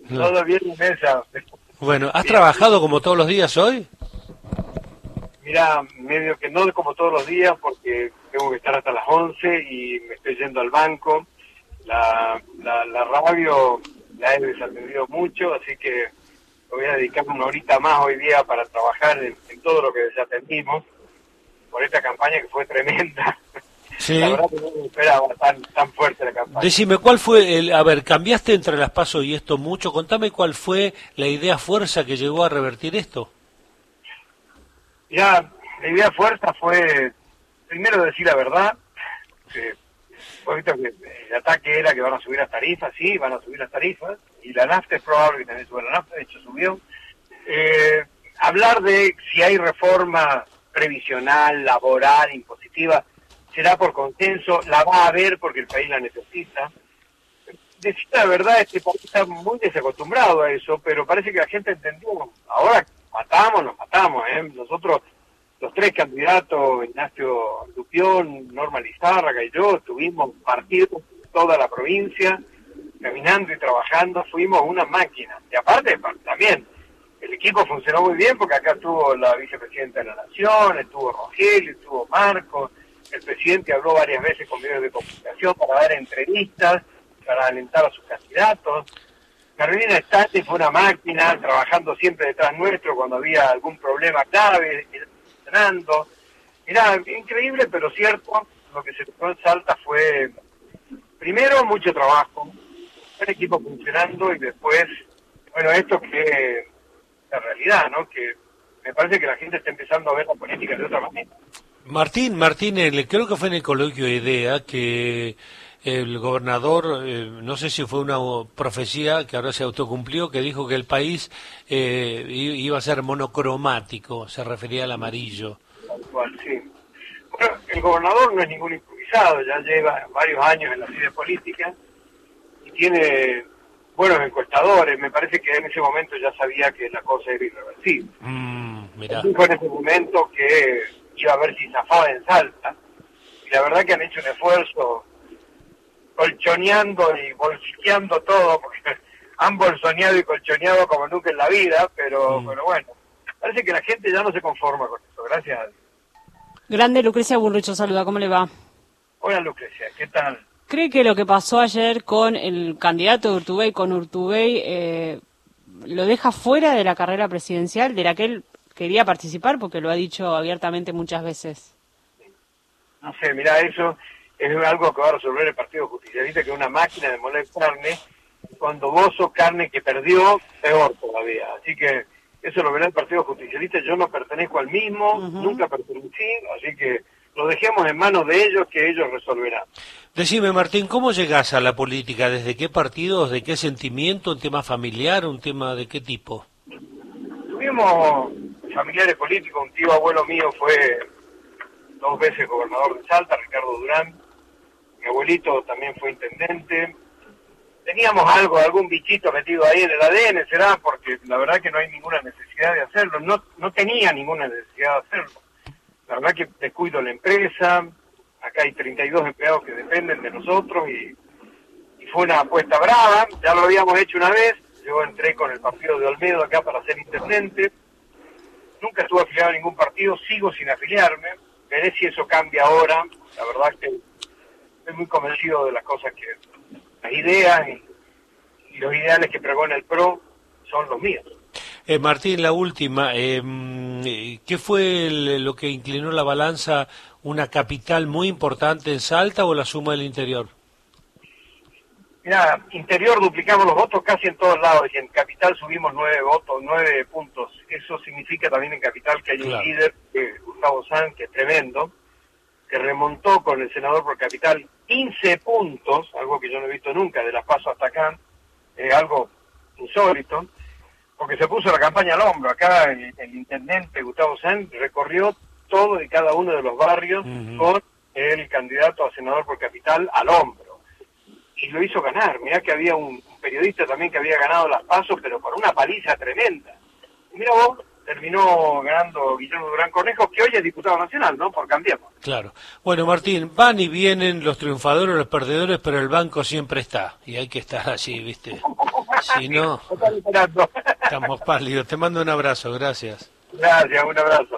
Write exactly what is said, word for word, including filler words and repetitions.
No. Todo bien en esa. Bueno, ¿has Bien. trabajado como todos los días hoy? Mira, medio que no como todos los días porque tengo que estar hasta las once y me estoy yendo al banco. La, la, la radio la he desatendido mucho, así que me voy a dedicar una horita más hoy día para trabajar en, en todo lo que desatendimos por esta campaña que fue tremenda. Sí. La verdad que no me esperaba tan, tan fuerte la campaña. Decime, ¿cuál fue el... A ver, cambiaste entre las PASO y esto mucho. Contame cuál fue la idea fuerza que llegó a revertir esto. Ya, la idea fuerza fue, primero decir la verdad, que, vos viste que el ataque era que van a subir las tarifas, sí, van a subir las tarifas, y la nafta es probable que también suba la nafta, de hecho subió. Eh, hablar de si hay reforma previsional, laboral, impositiva, será por consenso, la va a haber porque el país la necesita. Decir la verdad, este país está muy desacostumbrado a eso, pero parece que la gente entendió. Ahora matamos, nos matamos, ¿eh? Nosotros, los tres candidatos, Ignacio Lupión, Norma Lizárraga y yo, estuvimos partidos en toda la provincia, caminando y trabajando, fuimos una máquina. Y aparte, también, el equipo funcionó muy bien porque acá estuvo la vicepresidenta de la Nación, estuvo Rogelio, estuvo Marcos, el presidente habló varias veces con medios de comunicación para dar entrevistas, para alentar a sus candidatos. Carolina Stati fue una máquina, trabajando siempre detrás nuestro cuando había algún problema grave, funcionando. Era increíble, pero cierto, lo que se tocó en Salta fue, primero, mucho trabajo, el equipo funcionando, y después, bueno, esto que es la realidad, ¿no? Que me parece que la gente está empezando a ver la política de otra manera. Martín, Martín, el- creo que fue en el coloquio de IDEA que el gobernador, eh, no sé si fue una profecía que ahora se autocumplió, que dijo que el país eh, i- iba a ser monocromático, se refería al amarillo. Tal cual, sí. Bueno, el gobernador no es ningún improvisado, ya lleva varios años en la vida política y tiene buenos encuestadores. Me parece que en ese momento ya sabía que la cosa era irreversible. Mm, mirá. Dijo en ese momento que iba a ver si zafaba en Salta, y la verdad que han hecho un esfuerzo colchoneando y bolsiqueando todo, porque han bolsoneado y colchoneado como nunca en la vida, pero, Mm. pero bueno, parece que la gente ya no se conforma con eso, gracias a Dios. Grande Lucrecia Burrucho, saluda, ¿cómo le va? Hola Lucrecia, ¿qué tal? ¿Cree que lo que pasó ayer con el candidato de Urtubey, con Urtubey, eh, lo deja fuera de la carrera presidencial, de la que él quería participar, porque lo ha dicho abiertamente muchas veces? No sé, mira, eso es algo que va a resolver el Partido Justicialista, que es una máquina de moler carne. Cuando vos sos carne que perdió, peor todavía. Así que eso lo verá el Partido Justicialista. Yo no pertenezco al mismo, Uh-huh. nunca pertenecí, así que lo dejemos en manos de ellos, que ellos resolverán. Decime, Martín, ¿cómo llegás a la política? ¿Desde qué partidos? ¿De qué sentimiento? ¿Un tema familiar? ¿Un tema de qué tipo? Tuvimos familiares políticos, un tío abuelo mío fue dos veces gobernador de Salta, Ricardo Durán. Mi abuelito también fue intendente. Teníamos algo, algún bichito metido ahí en el A D N, será, porque la verdad que no hay ninguna necesidad de hacerlo. No, no tenía ninguna necesidad de hacerlo. La verdad que descuido la empresa. Acá hay treinta y dos empleados que dependen de nosotros y, y fue una apuesta brava. Ya lo habíamos hecho una vez. Yo entré con el partido de Olmedo acá para ser intendente. Nunca estuve afiliado a ningún partido, sigo sin afiliarme. Veré si eso cambia ahora. La verdad que estoy muy convencido de las cosas que, las ideas y, y los ideales que pregona el P R O son los míos. Eh, Martín, la última, eh, ¿qué fue el- lo que inclinó la balanza? ¿Una capital muy importante en Salta o la suma del interior? Mira, interior duplicamos los votos casi en todos lados y en capital subimos nueve votos, nueve puntos. Eso significa también en capital que hay Claro. un líder, eh, Gustavo Sanz, que es tremendo, que remontó con el senador por capital quince puntos, algo que yo no he visto nunca, de las PASO hasta acá, eh, algo insólito, porque se puso la campaña al hombro. Acá el, el intendente Gustavo Sanz recorrió todo y cada uno de los barrios Uh-huh. con el candidato a senador por capital al hombro. Y lo hizo ganar. Mirá que había un periodista también que había ganado las PASO, pero por una paliza tremenda. Y mira vos, terminó ganando Guillermo Durán Cornejo, que hoy es diputado nacional, ¿no? Por Cambiemos. Claro. Bueno, Martín, van y vienen los triunfadores, los perdedores, pero el banco siempre está. Y hay que estar allí, ¿viste? Si no, estamos pálidos. Te mando un abrazo, gracias. Gracias, un abrazo.